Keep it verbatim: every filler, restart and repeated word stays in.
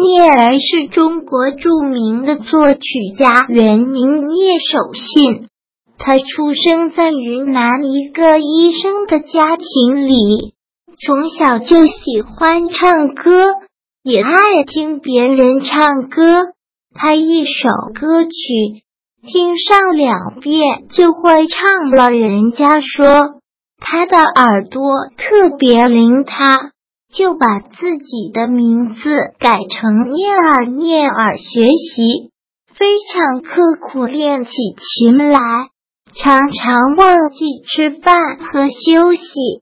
聂耳是中国著名的作曲家，原名聂守信。他出生在云南一个医生的家庭里，从小就喜欢唱歌，也爱听别人唱歌。他一首歌曲听上两遍就会唱了，人家说他的耳朵特别灵，他就把自己的名字改成聂耳。聂耳学习非常刻苦，练起琴来常常忘记吃饭和休息。